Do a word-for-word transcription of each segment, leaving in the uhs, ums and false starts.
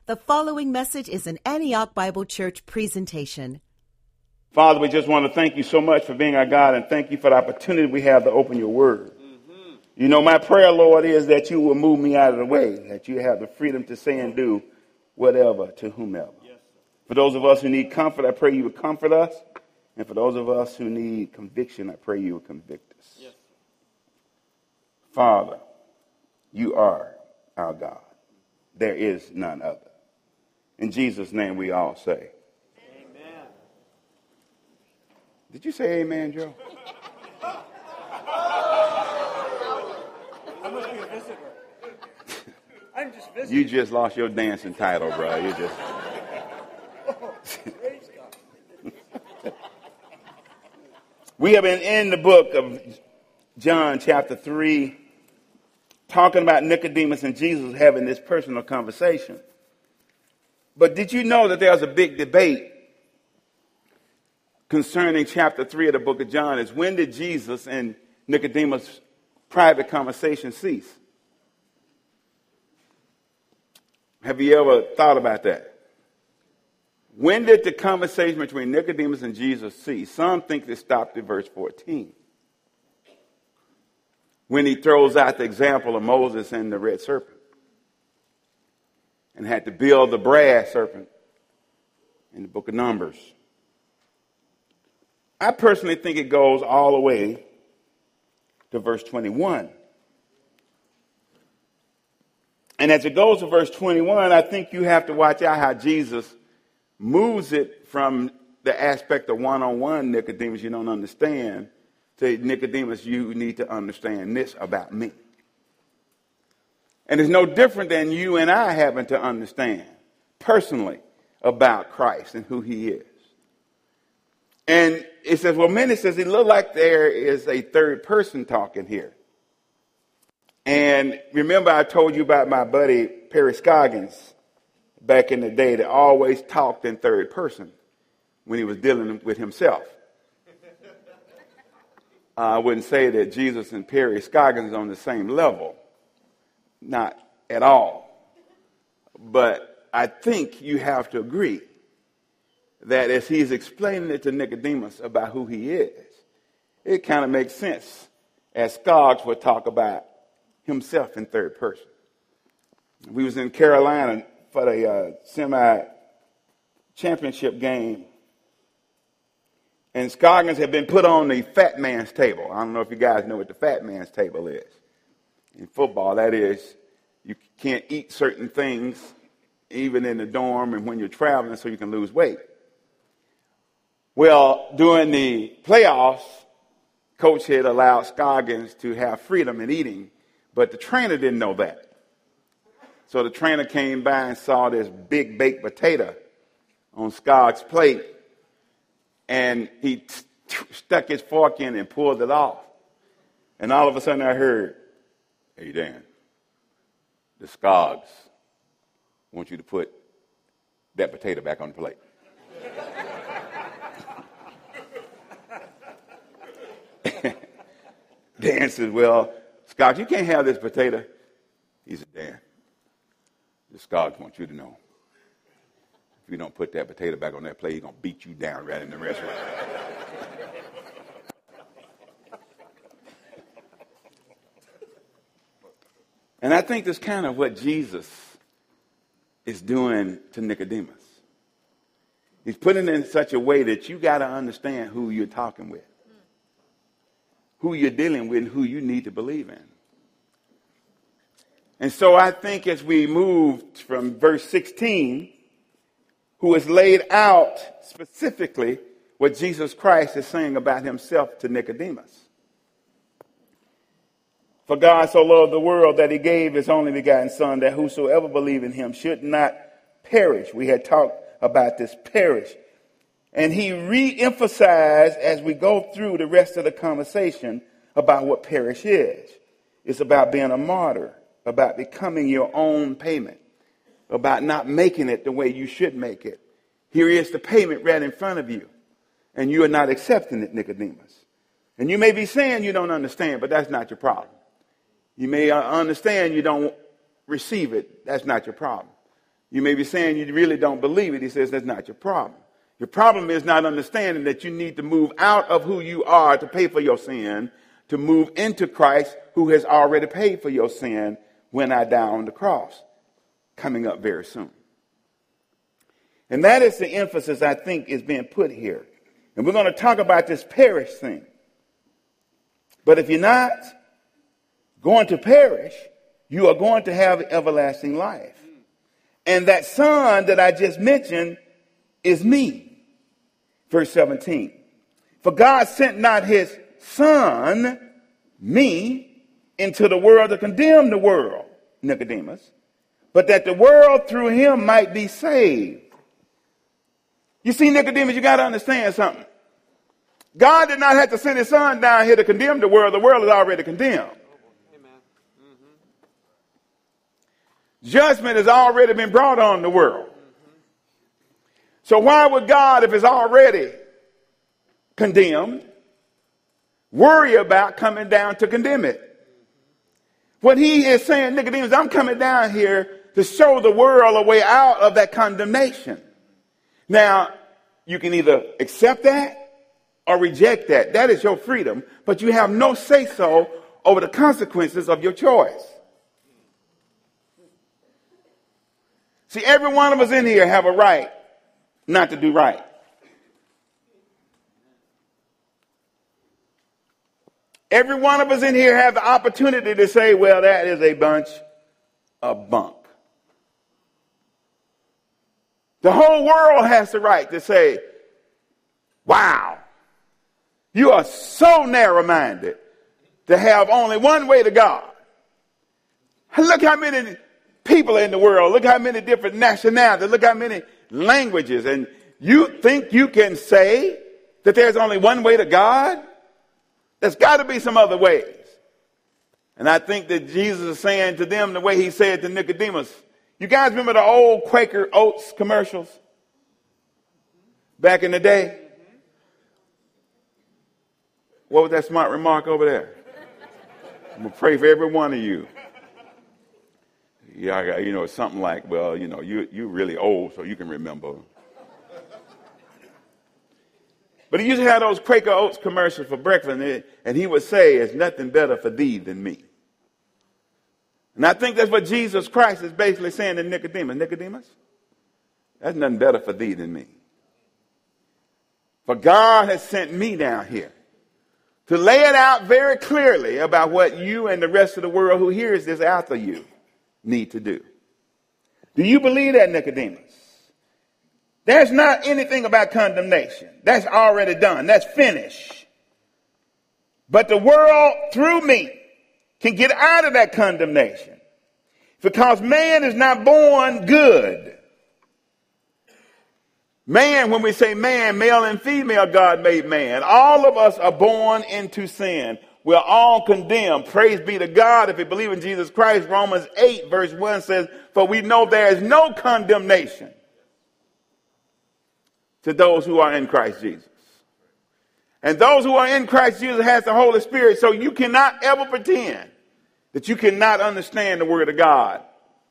The following message is an Antioch Bible Church presentation. Father, we just want to thank you so much for being our God, and thank you for the opportunity we have to open your word. Mm-hmm. You know, my prayer, Lord, is that you will move me out of the way, that you have the freedom to say and do whatever to whomever. Yes, for those of us who need comfort, I pray you would comfort us. And for those of us who need conviction, I pray you would convict us. Yes. Father, you are our God. There is none other. In Jesus' name we all say. Amen. Did you say amen, Joe? I must be a visitor. I'm just visiting. You just lost your dancing title, bro. You just. Oh, praise God. We have been in the book of John chapter three, talking about Nicodemus and Jesus having this personal conversation. But did you know that there's a big debate concerning chapter three of the book of John? Is when did Jesus and Nicodemus' private conversation cease? Have you ever thought about that? When did the conversation between Nicodemus and Jesus cease? Some think it stopped at verse fourteen, when he throws out the example of Moses and the red serpent, and had to build the brass serpent in the book of Numbers. I personally think it goes all the way to verse twenty-one. And as it goes to verse twenty-one, I think you have to watch out how Jesus moves it from the aspect of one-on-one Nicodemus you don't understand to Nicodemus, you need to understand this about me. And it's no different than you and I having to understand personally about Christ and who he is. And it says, well, many says it look like there is a third person talking here. And remember I told you about my buddy Perry Scoggins back in the day that always talked in third person when he was dealing with himself. I wouldn't say that Jesus and Perry Scoggins are on the same level. Not at all. But I think you have to agree that as he's explaining it to Nicodemus about who he is, it kind of makes sense as Skoggs would talk about himself in third person. We was in Carolina for the uh, semi-championship game, and Scoggins had been put on the fat man's table. I don't know if you guys know what the fat man's table is. In football, that is, you can't eat certain things, even in the dorm and when you're traveling, so you can lose weight. Well, during the playoffs, Coach had allowed Scoggins to have freedom in eating, but the trainer didn't know that. So the trainer came by and saw this big baked potato on Scogg's plate, and he t- t- stuck his fork in and pulled it off. And all of a sudden I heard, "Hey, Dan, the Skoggs want you to put that potato back on the plate." Dan says, "Well, Skoggs, you can't have this potato." He said, "Dan, the Skoggs want you to know, if you don't put that potato back on that plate, he's going to beat you down right in the restaurant." And I think that's kind of what Jesus is doing to Nicodemus. He's putting it in such a way that you got to understand who you're talking with, who you're dealing with, and who you need to believe in. And so I think as we move from verse sixteen, who has laid out specifically what Jesus Christ is saying about himself to Nicodemus. For God so loved the world that he gave his only begotten Son, that whosoever believe in him should not perish. We had talked about this perish. And he re-emphasized as we go through the rest of the conversation about what perish is. It's about being a martyr, about becoming your own payment, about not making it the way you should make it. Here is the payment right in front of you, and you are not accepting it, Nicodemus. And you may be saying you don't understand, but that's not your problem. You may understand you don't receive it. That's not your problem. You may be saying you really don't believe it. He says that's not your problem. Your problem is not understanding that you need to move out of who you are to pay for your sin, to move into Christ who has already paid for your sin when I die on the cross, coming up very soon. And that is the emphasis I think is being put here. And we're going to talk about this perish thing. But if you're not going to perish, you are going to have everlasting life. And that son that I just mentioned is me. Verse seventeen. For God sent not his son, me, into the world to condemn the world, Nicodemus, but that the world through him might be saved. You see, Nicodemus, you got to understand something. God did not have to send his son down here to condemn the world. The world is already condemned. Judgment has already been brought on the world. So why would God, if it's already condemned, worry about coming down to condemn it? What he is saying, Nicodemus, I'm coming down here to show the world a way out of that condemnation. Now, you can either accept that or reject that. That is your freedom, but you have no say-so over the consequences of your choice. See, every one of us in here have a right not to do right. Every one of us in here have the opportunity to say, well, that is a bunch of bunk. The whole world has the right to say, wow, you are so narrow-minded to have only one way to God. Look how many people in the world, look how many different nationalities, look how many languages, and you think you can say that there's only one way to God? There's got to be some other ways. And I think that Jesus is saying to them the way he said to Nicodemus. You guys remember the old Quaker Oats commercials back in the day? What was that smart remark over there? I'm going to pray for every one of you. Yeah, you know, something like, well, you know, you, you're really old, so you can remember. But he used to have those Quaker Oats commercials for breakfast, and, and he would say, it's nothing better for thee than me. And I think that's what Jesus Christ is basically saying to Nicodemus. Nicodemus, that's nothing better for thee than me. For God has sent me down here to lay it out very clearly about what you and the rest of the world who hears this after you need to do. Do you believe that, Nicodemus? There's not anything about condemnation. That's already done. That's finished. But the world, through me, can get out of that condemnation. Because man is not born good. Man, when we say man, male and female, God made man. All of us are born into sin. We're all condemned. Praise be to God. If you believe in Jesus Christ, Romans eight verse one says, for we know there is no condemnation to those who are in Christ Jesus. And those who are in Christ Jesus has the Holy Spirit. So you cannot ever pretend that you cannot understand the Word of God.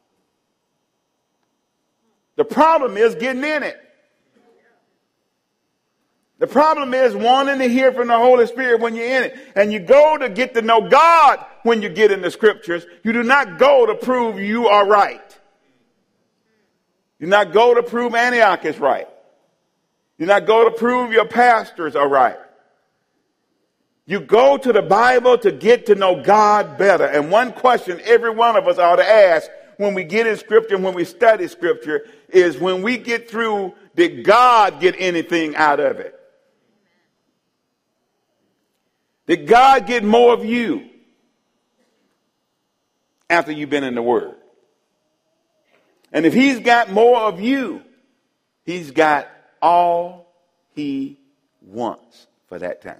The problem is getting in it. The problem is wanting to hear from the Holy Spirit when you're in it. And you go to get to know God when you get in the Scriptures. You do not go to prove you are right. You do not go to prove Antioch is right. You do not go to prove your pastors are right. You go to the Bible to get to know God better. And one question every one of us ought to ask when we get in Scripture and when we study Scripture is, when we get through, did God get anything out of it? Did God get more of you after you've been in the Word? And if he's got more of you, he's got all he wants for that time.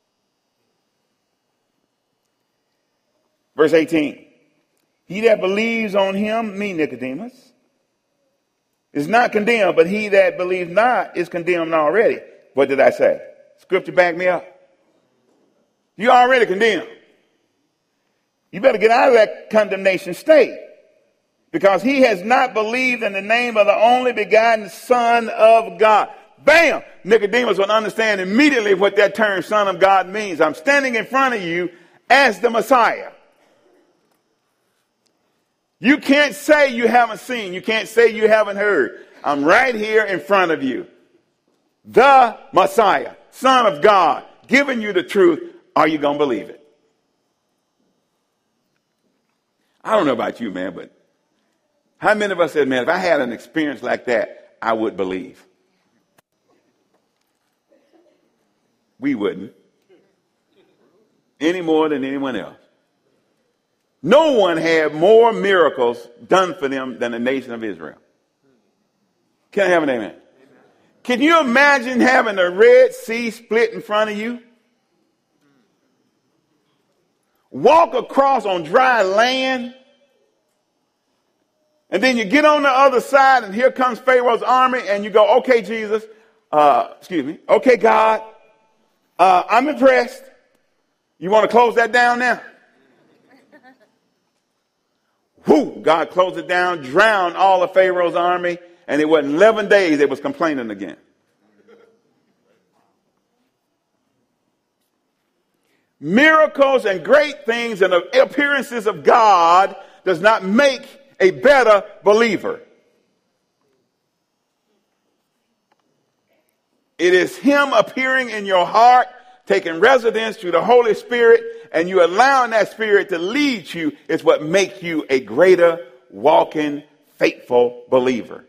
Verse eighteen. He that believes on him, me, Nicodemus, is not condemned, but he that believes not is condemned already. What did I say? Scripture back me up. You're already condemned. You better get out of that condemnation state. because he has not believed in the name of the only begotten Son of God. Bam! Nicodemus will understand immediately what that term Son of God means. I'm standing in front of you as the Messiah. You can't say you haven't seen. You can't say you haven't heard. I'm right here in front of you. The Messiah, Son of God, giving you the truth. Are you going to believe it? I don't know about you, man, but how many of us said, man, if I had an experience like that, I would believe? We wouldn't. Any more than anyone else. No one had more miracles done for them than the nation of Israel. Can I have an amen? Amen. Can you imagine having the Red Sea split in front of you? Walk across on dry land, and then you get on the other side, and here comes Pharaoh's army, and you go, okay, Jesus, uh, excuse me, okay, God, uh, I'm impressed. You want to close that down now? Whoo, God closed it down, drowned all of Pharaoh's army, and it wasn't eleven days they was complaining again. Miracles and great things and the appearances of God does not make a better believer. It is him appearing in your heart, taking residence through the Holy Spirit, and you allowing that Spirit to lead you is what makes you a greater, walking, faithful believer.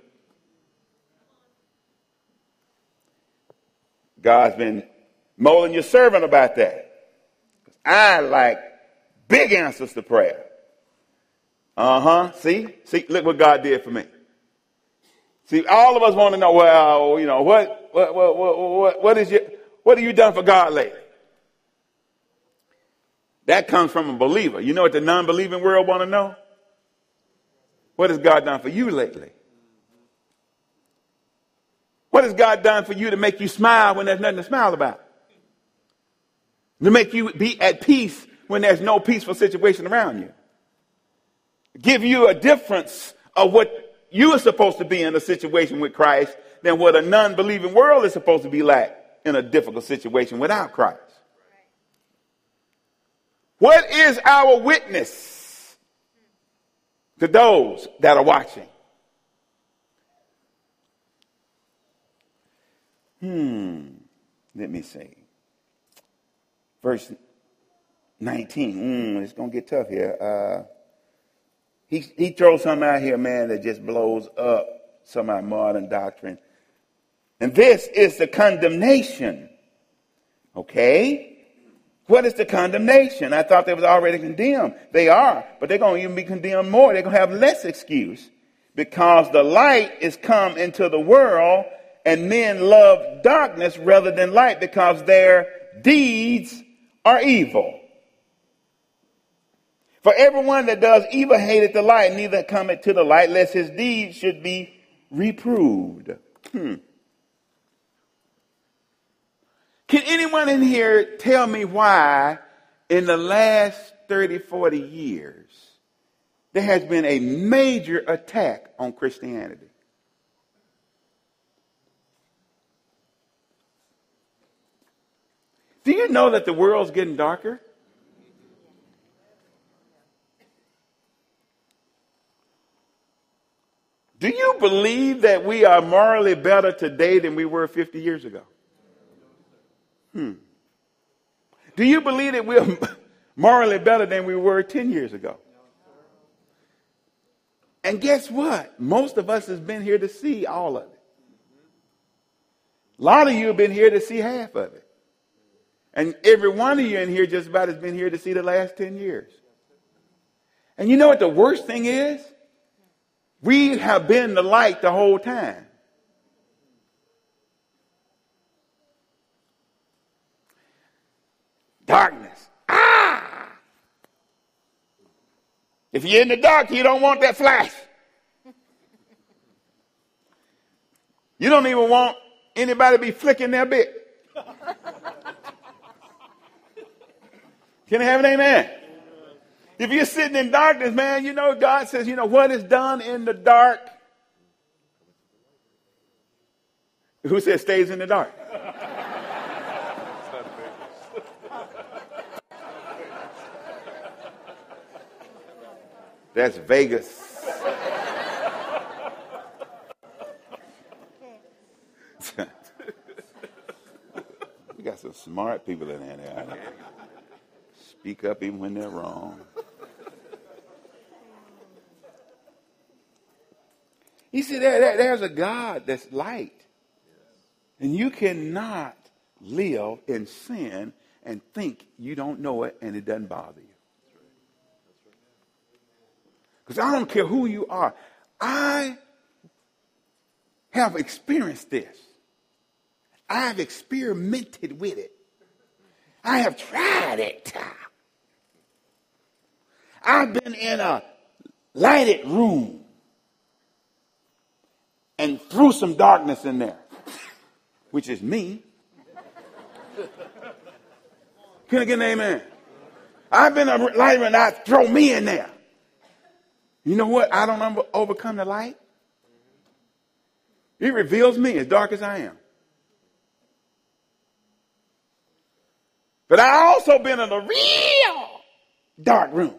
God's been molding your servant about that. I like big answers to prayer. Uh-huh. See? See, look what God did for me. See, all of us want to know, well, you know, what what what what what, what is your what have you done for God lately? That comes from a believer. You know what the non-believing world want to know? What has God done for you lately? What has God done for you to make you smile when there's nothing to smile about? To make you be at peace when there's no peaceful situation around you. Give you a difference of what you are supposed to be in a situation with Christ than what a non-believing world is supposed to be like in a difficult situation without Christ. What is our witness to those that are watching? Hmm. Let me see. Verse nineteen. Mm, it's going to get tough here. Uh, he, he throws something out here, man, that just blows up some of our modern doctrine. And this is the condemnation. Okay? What is the condemnation? I thought they was already condemned. They are, but they're going to even be condemned more. They're going to have less excuse because the light is come into the world and men love darkness rather than light because their deeds are evil. For everyone that does evil hateth the light, neither cometh to the light, lest his deeds should be reproved. Hmm. Can anyone in here tell me why in the last thirty, forty years there has been a major attack on Christianity? Do you know that the world's getting darker? Do you believe that we are morally better today than we were fifty years ago? Hmm. Do you believe that we're morally better than we were ten years ago? And guess what? Most of us has been here to see all of it. A lot of you have been here to see half of it. And every one of you in here just about has been here to see the last ten years. And you know what the worst thing is? We have been the light the whole time. Darkness. Ah! If you're in the dark, you don't want that flash. You don't even want anybody to be flicking their bit. Can I have an amen? If you're sitting in darkness, man, you know, God says, you know, what is done in the dark? Who says stays in the dark? That's Vegas. We got some smart people in there. Speak up even when they're wrong. You see, there, there, there's a God that's light. And you cannot live in sin and think you don't know it and it doesn't bother you. Because I don't care who you are. I have experienced this. I have experimented with it. I have tried it. I've been in a lighted room and threw some darkness in there, which is me. Can I get an amen? I've been a light and I throw me in there. You know what? I don't overcome the light. It reveals me as dark as I am. But I also been in a real dark room.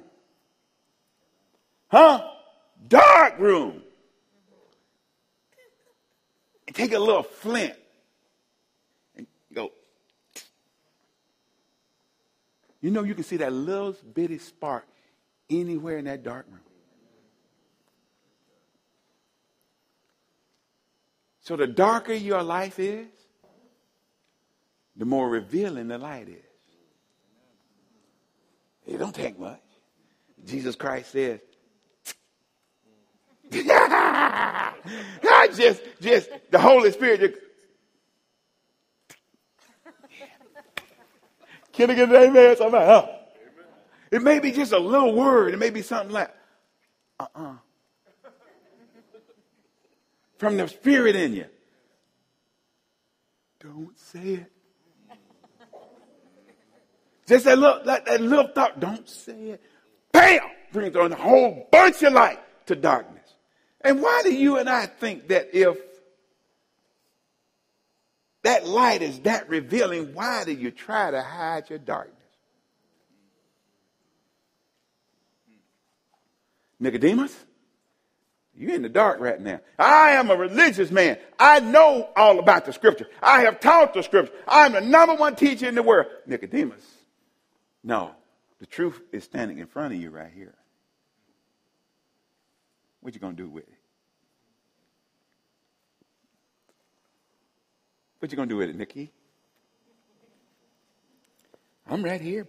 Huh? Dark room. And take a little flint and go. You know you can see that little bitty spark anywhere in that dark room. So the darker your life is, the more revealing the light is. It don't take much. Jesus Christ says, I just, just, the Holy Spirit just, can I get an amen? Somebody, huh? It may be just a little word. It may be something like, uh-uh. From the Spirit in you. Don't say it. Just that little, that, that little thought, don't say it. Bam! Brings on a whole bunch of light to darkness. And why do you and I think that if that light is that revealing, why do you try to hide your darkness? Nicodemus, you're in the dark right now. I am a religious man. I know all about the scripture. I have taught the scripture. I'm the number one teacher in the world. Nicodemus, no. The truth is standing in front of you right here. What you going to do with it? What you going to do with it, Nikki? I'm right here, bro.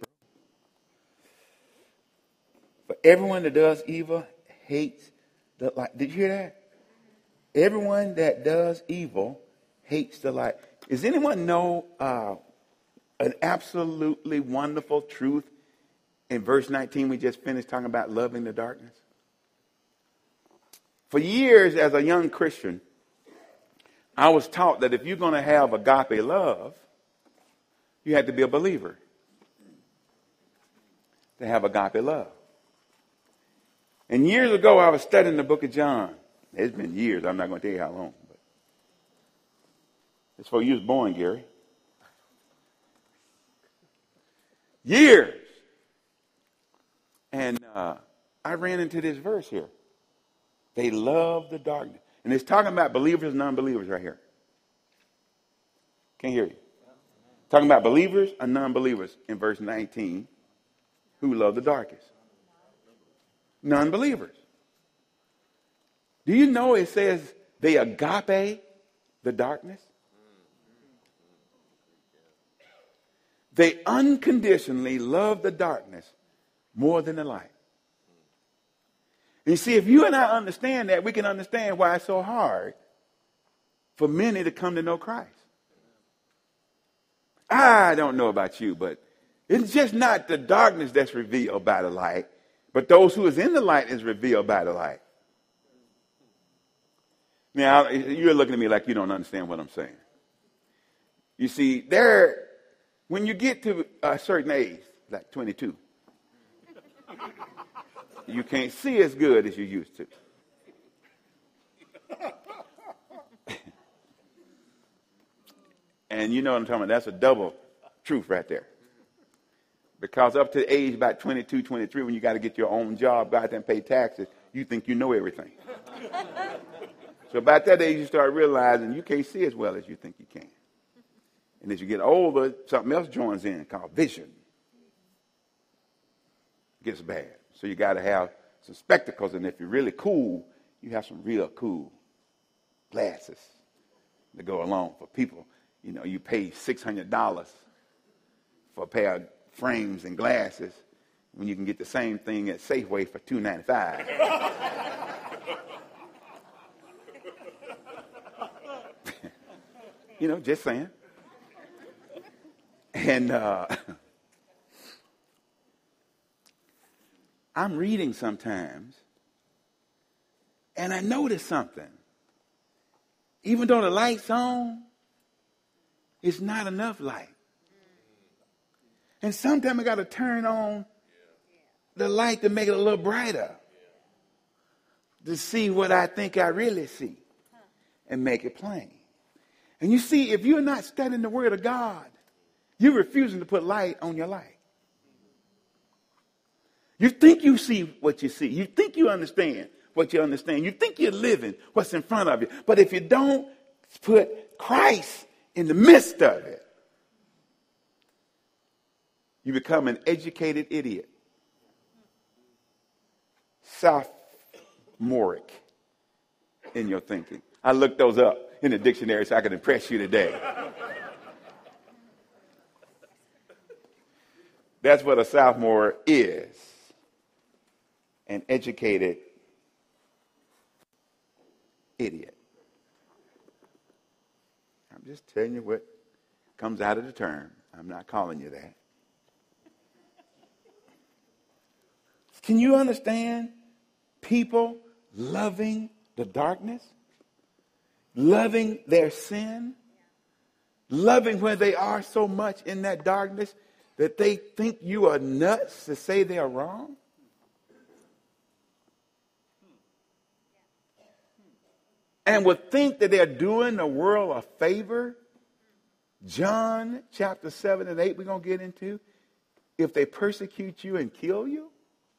For everyone that does evil hates the light. Did you hear that? Everyone that does evil hates the light. Does anyone know uh, an absolutely wonderful truth in verse nineteen? We just finished talking about loving the darkness. For years as a young Christian, I was taught that if you're going to have agape love, you had to be a believer to have agape love. And years ago, I was studying the book of John. It's been years. I'm not going to tell you how long. But it's before you was born, Gary. Years. And uh, I ran into this verse here. They love the darkness. And it's talking about believers and non-believers right here. Can't hear you. Talking about believers and non-believers in verse nineteen who love the darkest. Non-believers. Do you know it says they agape the darkness? They unconditionally love the darkness more than the light. And you see, if you and I understand that, we can understand why it's so hard for many to come to know Christ. I don't know about you, but it's just not the darkness that's revealed by the light, but those who is in the light is revealed by the light. Now, you're looking at me like you don't understand what I'm saying. You see, there, when you get to a certain age, like twenty-two, You can't see as good as you used to. And you know what I'm talking about. That's a double truth right there. Because up to the age about twenty-two, twenty-three, when you got to get your own job, go out there and pay taxes, you think you know everything. So about that age, you start realizing you can't see as well as you think you can. And as you get older, something else joins in called vision. It gets bad. So you got to have some spectacles, and if you're really cool, you have some real cool glasses to go along for people. You know, you pay six hundred dollars for a pair of frames and glasses when you can get the same thing at Safeway for two ninety-five. You know, just saying. And uh, I'm reading sometimes, and I notice something. Even though the light's on, it's not enough light. And sometimes I got to turn on the light to make it a little brighter to see what I think I really see and make it plain. And you see, if you're not studying the Word of God, you're refusing to put light on your light. You think you see what you see. You think you understand what you understand. You think you're living what's in front of you. But if you don't put Christ in the midst of it, you become an educated idiot. Sophomoric in your thinking. I looked those up in the dictionary so I could impress you today. That's what a sophomore is. An educated idiot. I'm just telling you what comes out of the term. I'm not calling you that. Can you understand people loving the darkness? Loving their sin? Loving where they are so much in that darkness that they think you are nuts to say they are wrong? And would think that they're doing the world a favor? John chapter seven and eight we're going to get into. If they persecute you and kill you?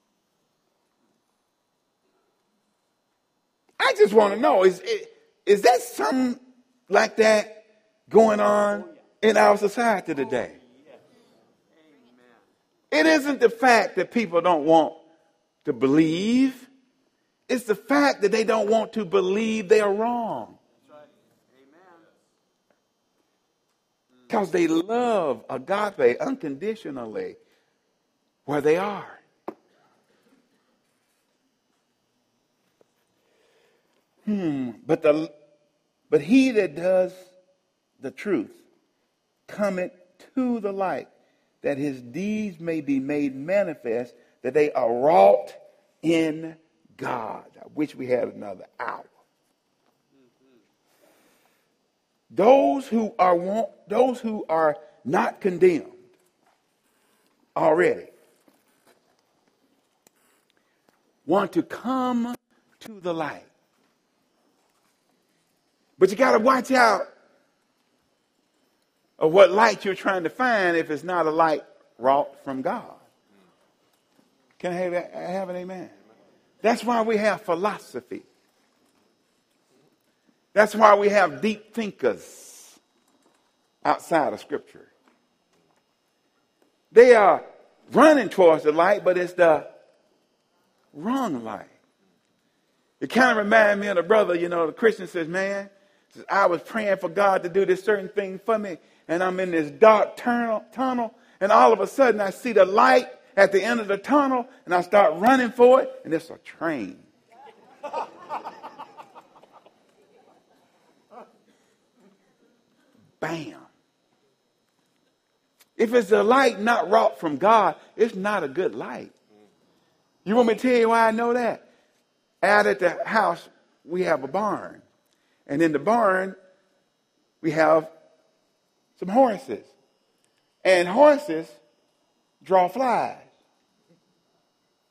I just want to know, is, is that something like that going on in our society today? It isn't the fact that people don't want to believe. It's the fact that they don't want to believe they are wrong. Because they love agape unconditionally where they are. Hmm. But the but he that does the truth cometh to the light, that his deeds may be made manifest, that they are wrought in God. I wish we had another hour. Those who are want, those who are not condemned already want to come to the light. But you got to watch out of what light you're trying to find if it's not a light wrought from God. Can I have, I have an amen? That's why we have philosophy. That's why we have deep thinkers outside of Scripture. They are running towards the light, but it's the wrong light. It kind of reminds me of the brother, you know, the Christian says, man, I was praying for God to do this certain thing for me, and I'm in this dark tunnel, tunnel, and all of a sudden I see the light at the end of the tunnel, and I start running for it, and it's a train. Bam. If it's a light not wrought from God, it's not a good light. You want me to tell you why I know that? Out at the house, we have a barn. And in the barn, we have some horses. And horses draw flies.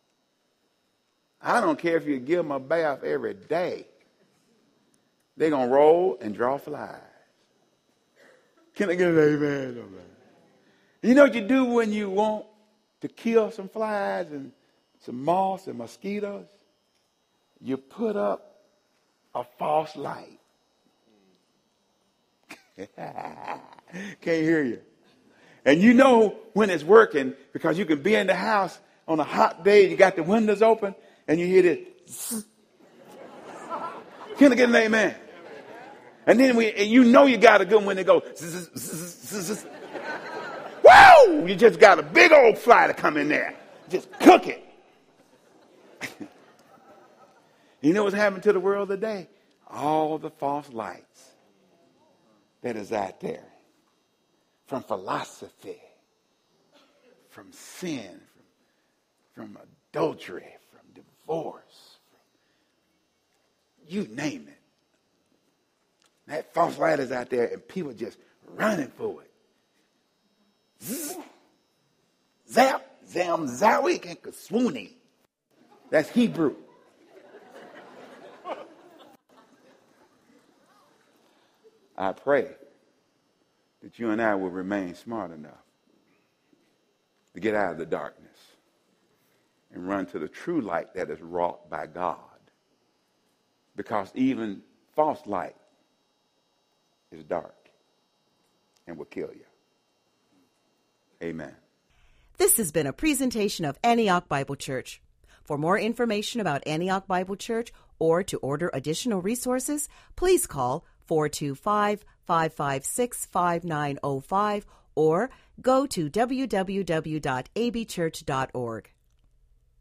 I don't care if you give them a bath every day. They're going to roll and draw flies. Can I get an amen? You know what you do when you want to kill some flies and some moths and mosquitoes? You put up a false light. Can't hear you. And you know when it's working because you can be in the house on a hot day, you got the windows open, and you hear this. Can I get an amen? And then we, and you know you got a good one when it goes. Whoa! You just got a big old fly to come in there. Just cook it. You know what's happening to the world today? All the false lights that is out there. From philosophy, from sin, from, from adultery, from divorce, from you name it. That false light is out there and people just running for it. Zzz, zap, zam, zawik, and kaswooni. That's Hebrew. I pray that you and I will remain smart enough to get out of the darkness and run to the true light that is wrought by God. Because even false light is dark and will kill you. Amen. This has been a presentation of Antioch Bible Church. For more information about Antioch Bible Church or to order additional resources, please call four two five, five five six, five nine zero five or go to w w w dot a b church dot org.